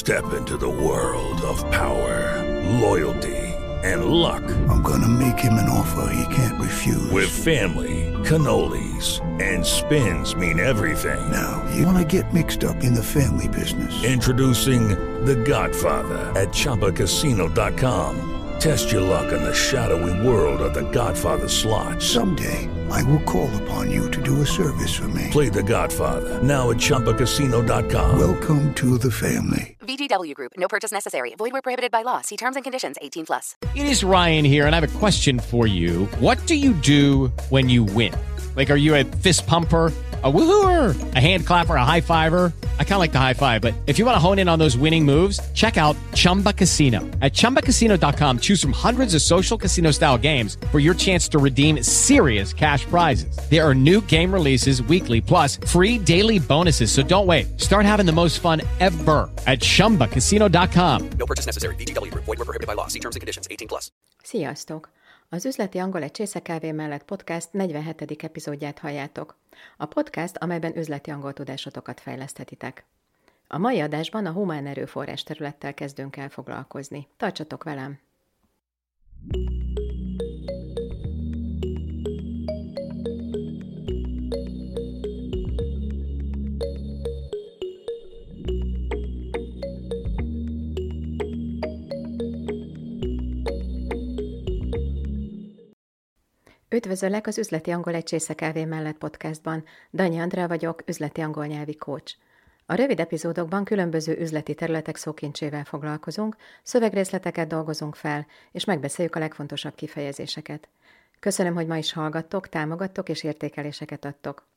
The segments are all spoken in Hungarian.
Step into the world of power, loyalty, and luck. I'm gonna make him an offer he can't refuse. With family, cannolis, and spins mean everything. Now, you wanna get mixed up in the family business. Introducing The Godfather at ChumbaCasino.com. Test your luck in the shadowy world of The Godfather slot. Someday, I will call upon you to do a service for me. Play The Godfather now at ChumbaCasino.com. Welcome to the family. VGW Group. No purchase necessary. Void where prohibited by law. See terms and conditions. 18+. It is Ryan here, and I have a question for you. What do you do when you win? Like, are you a fist pumper, a woohooer, a hand clapper, a high fiver? I kind of like the high five, but if you want to hone in on those winning moves, check out Chumba Casino. At ChumbaCasino.com, choose from hundreds of social casino-style games for your chance to redeem serious cash prizes. There are new game releases weekly, plus free daily bonuses, so don't wait. Start having the most fun ever at ChumbaCasino.com. No purchase necessary. VGW Group. Void where prohibited by law. See terms and conditions. 18+. Sziasztok! Az Üzleti Angol egy csésze kávé mellett podcast 47. epizódját halljátok. A podcast, amelyben üzleti angol tudásotokat fejleszthetitek. A mai adásban a humán erőforrás területtel kezdünk el foglalkozni. Tartsatok velem! Üdvözöllek az Üzleti Angol egy csésze kávé mellett podcastban. Danyi Andrea vagyok, üzleti angol nyelvi coach. A rövid epizódokban különböző üzleti területek szókincsével foglalkozunk, szövegrészleteket dolgozunk fel, és megbeszéljük a legfontosabb kifejezéseket. Köszönöm, hogy ma is hallgattok, támogattok és értékeléseket adtok.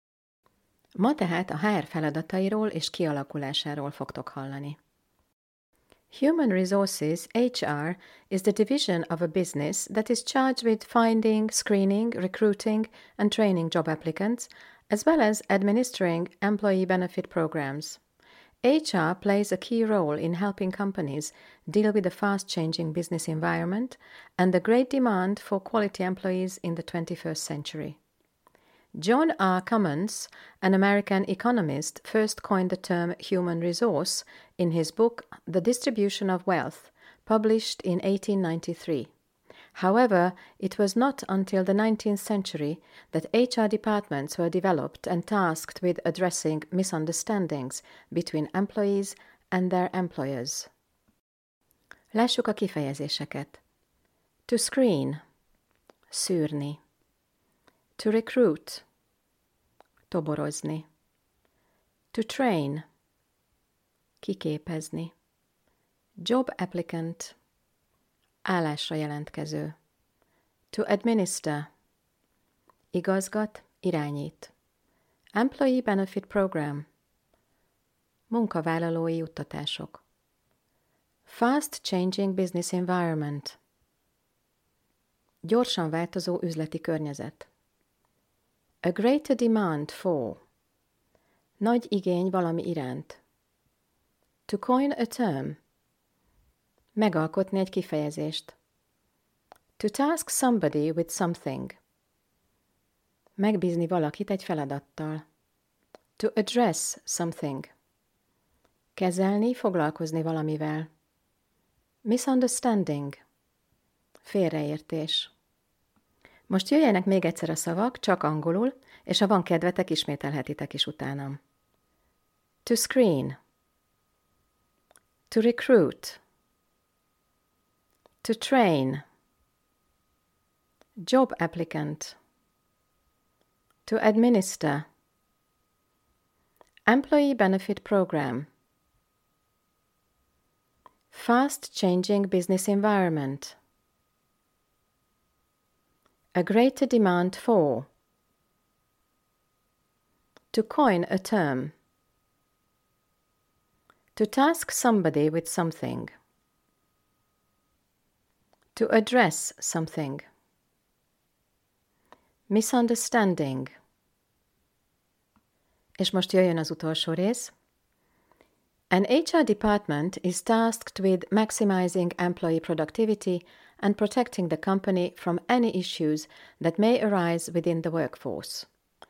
Ma tehát a HR feladatairól és kialakulásáról fogtok hallani. Human Resources, HR, is the division of a business that is charged with finding, screening, recruiting, and training job applicants, as well as administering employee benefit programs. HR plays a key role in helping companies deal with the fast-changing business environment and the great demand for quality employees in the 21st century. John R. Cummins, an American economist, first coined the term human resource in his book The Distribution of Wealth, published in 1893. However, it was not until the 19th century that HR departments were developed and tasked with addressing misunderstandings between employees and their employers. Lássuk a kifejezéseket. To screen, szűrni. To recruit, toborozni. To train, kiképezni. Job applicant, állásra jelentkező. To administer, igazgat, irányít. Employee benefit program, munkavállalói juttatások. Fast changing business environment, gyorsan változó üzleti környezet. A greater demand for, nagy igény valami iránt. To coin a term, megalkotni egy kifejezést. To task somebody with something, megbízni valakit egy feladattal. To address something, kezelni, foglalkozni valamivel. Misunderstanding, félreértés. Most jöjjenek még egyszer a szavak, csak angolul, és ha van kedvetek, ismételhetitek is utánam. To screen, to recruit, to train, job applicant, to administer, employee benefit program, fast changing business environment, a greater demand for, to coin a term, to task somebody with something, to address something, misunderstanding. És most jöjjön az utolsó rész. An HR department is tasked with maximizing employee productivity and protecting the company from any issues that may arise within the workforce.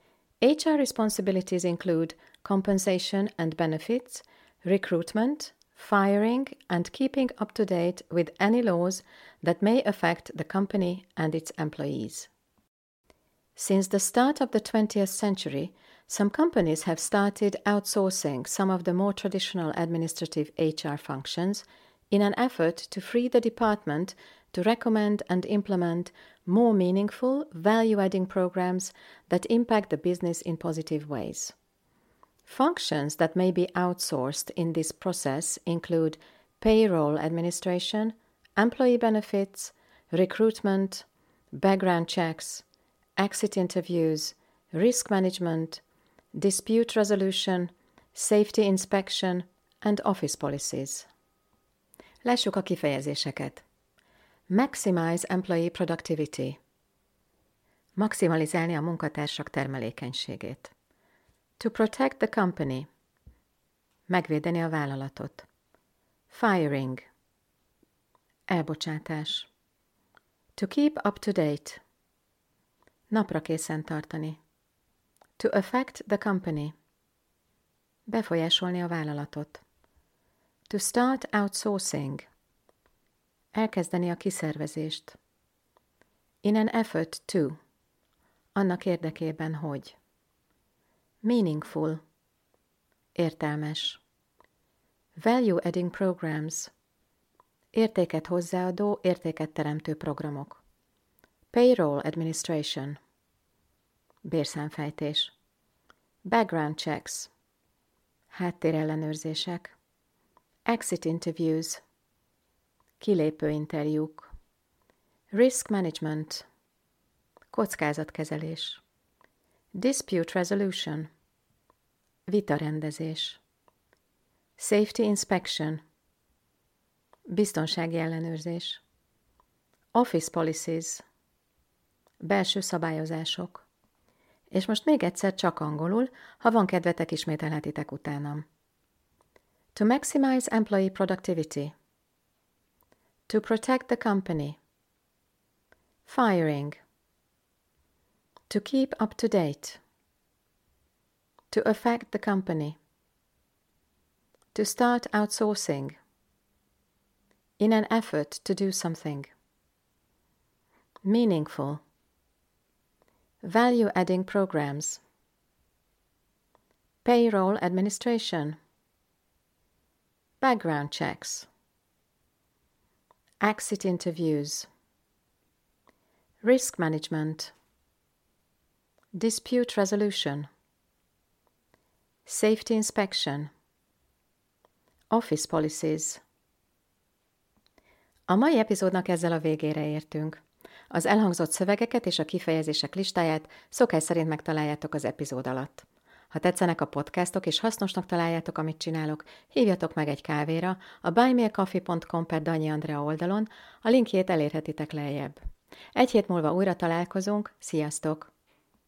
HR responsibilities include compensation and benefits, recruitment, firing and keeping up to date with any laws that may affect the company and its employees. Since the start of the 20th century, some companies have started outsourcing some of the more traditional administrative HR functions in an effort to free the department to recommend and implement more meaningful, value-adding programs that impact the business in positive ways. Functions that may be outsourced in this process include payroll administration, employee benefits, recruitment, background checks, exit interviews, risk management, dispute resolution, safety inspection, and office policies. Lássuk a kifejezéseket. Maximize employee productivity. Maximalizálni a munkatársak termelékenységét. To protect the company. Megvédeni a vállalatot. Firing. Elbocsátás. To keep up to date. Napra készen tartani. To affect the company. Befolyásolni a vállalatot. To start outsourcing. Elkezdeni a kiszervezést. In an effort to. Annak érdekében, hogy. Meaningful. Értelmes. Value-adding programs. Értéket hozzáadó, értéket teremtő programok. Payroll administration. Bérszámfejtés. Background checks. Háttérellenőrzések. Exit interviews. Kilépőinterjúk. Risk management. Kockázatkezelés. Dispute resolution. Vitarendezés. Safety inspection. Biztonsági ellenőrzés. Office policies. Belső szabályozások. És most még egyszer csak angolul, ha van kedvetek, ismételhetitek utánam. To maximize employee productivity. To protect the company. Firing. To keep up to date. To affect the company. To start outsourcing. In an effort to do something. Meaningful. Value-adding programs. Payroll administration. Background checks. Exit interviews. Risk management. Dispute resolution. Safety inspection. Office policies. A mai epizódnak ezzel a végére értünk. Az elhangzott szövegeket és a kifejezések listáját szokás szerint megtaláljátok az epizód alatt. Ha tetszenek a podcastok és hasznosnak találjátok, amit csinálok, hívjatok meg egy kávéra a buymeacoffee.com/Danyi Andrea oldalon, a linkjét elérhetitek lejjebb. Egy hét múlva újra találkozunk, sziasztok!